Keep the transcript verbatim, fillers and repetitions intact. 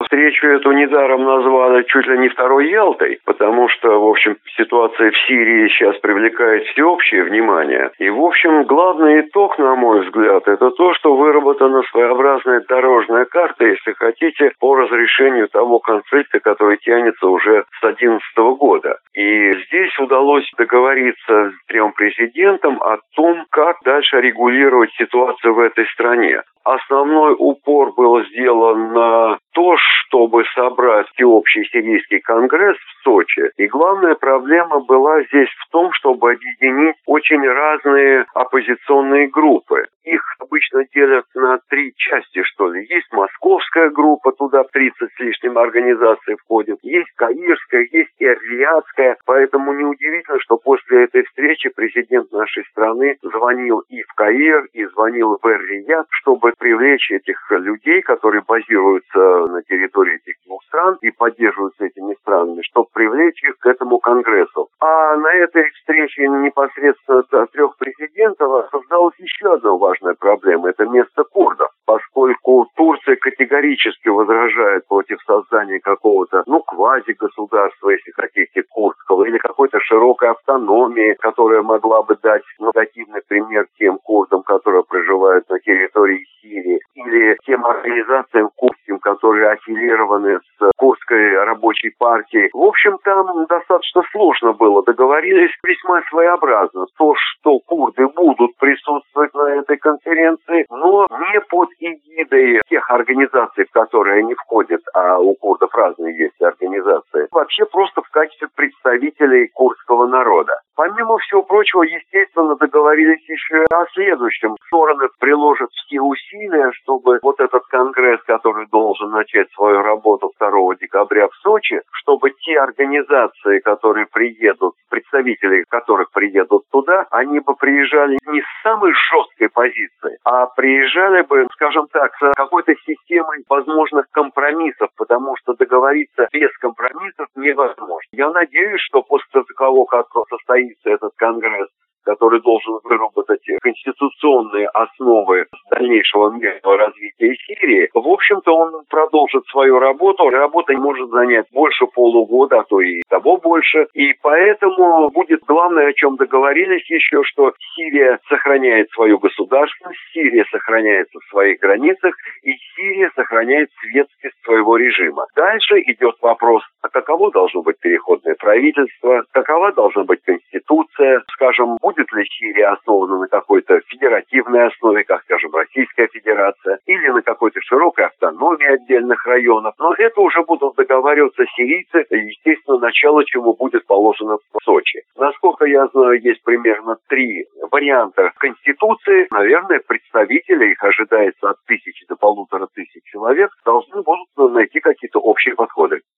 Встречу эту недаром назвали чуть ли не второй Ялтой, потому что, в общем, ситуация в Сирии сейчас привлекает всеобщее внимание. И, в общем, главный итог, на мой взгляд, это то, что выработана своеобразная дорожная карта, если хотите, по разрешению того конфликта, который тянется уже с две тысячи одиннадцатого года. И здесь удалось договориться с трем президентам о том, как дальше регулировать ситуацию в этой стране. Основной упор был сделан на то, чтобы собрать всеобщий сирийский конгресс в Сочи. И главная проблема была здесь в том, чтобы объединить очень разные оппозиционные группы. Их обычно делят на три части, что ли. Есть московская группа, туда тридцать с лишним организаций входит. Есть каирская, есть и риядская. Поэтому неудивительно, что после этой встречи президент нашей страны звонил и в Каир, и звонил в Эр-Рияд, чтобы привлечь этих людей, которые базируются на территории этих двух стран и поддерживаются этими странами, чтобы привлечь их к этому конгрессу. А на этой встрече непосредственно трех президентов создалась еще одна важная проблема – это место курдов. Поскольку Турция категорически возражает против создания какого-то, ну, квази-государства, если хотите, курдского, или какой-то широкой автономии, которая могла бы дать негативный пример тем курдам, которые проживают на территории Сирии, или тем организациям курдским, которые аффилированы с курдской рабочей партией. В общем, там достаточно сложно было. Договорились весьма своеобразно. То, что курды будут присутствовать на этой конференции, но не под эгидой тех организаций, в которые они входят, а у курдов разные есть организации, вообще просто в качестве представителей курдского народа. Помимо всего прочего, естественно, договорились еще о следующем. Стороны приложат все усилия, чтобы вот этот конгресс, который должен начать свою работу второго декабря в Сочи, чтобы те организации, которые приедут, представители которых приедут туда, они бы приезжали не с самой жесткой позиции, а приезжали бы, скажем так, с какой-то системой возможных компромиссов, потому что договориться без компромиссов невозможно. Я надеюсь, что после того, как состоится этот конгресс, который должен выработать конституционные основы дальнейшего мирного развития Сирии, в общем-то он продолжит свою работу. Работа может занять больше полугода, а то и того больше. И поэтому будет главное, о чем договорились еще, что Сирия сохраняет свою государственность, Сирия сохраняется в своих границах, и Сирия сохраняет светскость своего режима. Дальше идет вопрос, а каково должно быть переходное правительство, какова должна быть конституция, скажем, будет ли Сирия основана на какой-то федеративной основе, как, скажем, Российская Федерация, или на какой-то широкой автономии отдельных районов. Но это уже будут договариваться сирийцы, естественно, начало чему будет положено в Сочи. Насколько я знаю, есть примерно три варианта конституции. Наверное, представители, их ожидается от тысячи до полутора тысяч человек, должны будут найти какие-то общие подходы.